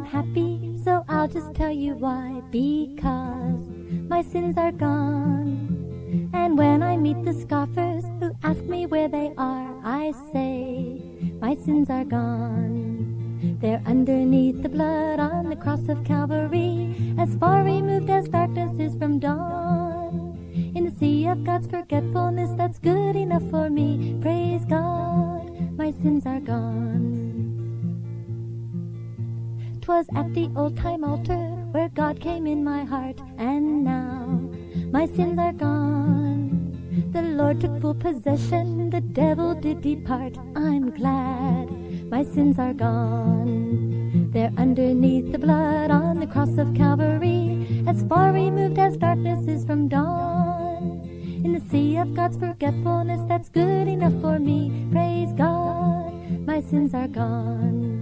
happy, so I'll just tell you why. Because my sins are gone. And when I meet the scoffers who ask me where they are, I say, my sins are gone. They're underneath the blood on the cross of Calvary, as far removed as darkness is from dawn. In the sea of God's forgetfulness, that's good enough for me. Praise God, my sins are gone. 'Twas at the old-time altar where God came in my heart, and now my sins are gone. The Lord took full possession, the devil did depart. I'm glad my sins are gone. They're underneath the blood on the cross of Calvary, as far removed as darkness is from dawn. In the sea of God's forgetfulness, that's good enough for me. Praise God, my sins are gone.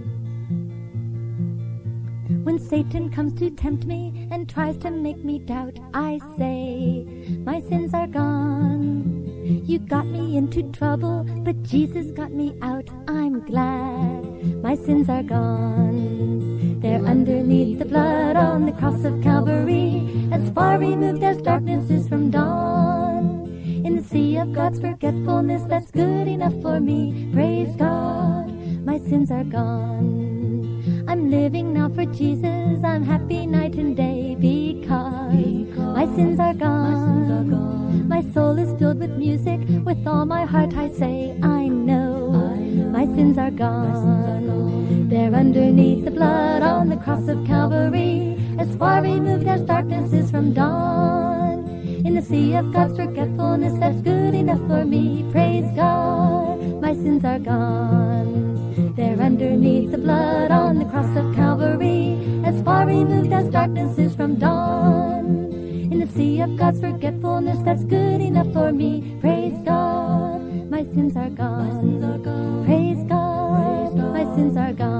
When Satan comes to tempt me and tries to make me doubt, I say, my sins are gone. You got me into trouble, but Jesus got me out. I'm glad my sins are gone. They're underneath the blood on the cross of Calvary, as far removed as darkness is from dawn. In the sea of God's forgetfulness, that's good enough for me. Praise God, my sins are gone. I'm living now for Jesus, I'm happy night and day, because my sins are gone. My soul is filled with music, with all my heart I say, I know my sins are gone. They're underneath the blood on the cross of Calvary, as far removed as darkness is from dawn. In the sea of God's forgetfulness, that's good enough for me. Praise God, my sins are gone. They're underneath the blood on the cross of Calvary, as far removed as darkness is from dawn. In the sea of God's forgetfulness, that's good enough for me. Praise God, my sins are gone. Praise God, my sins are gone.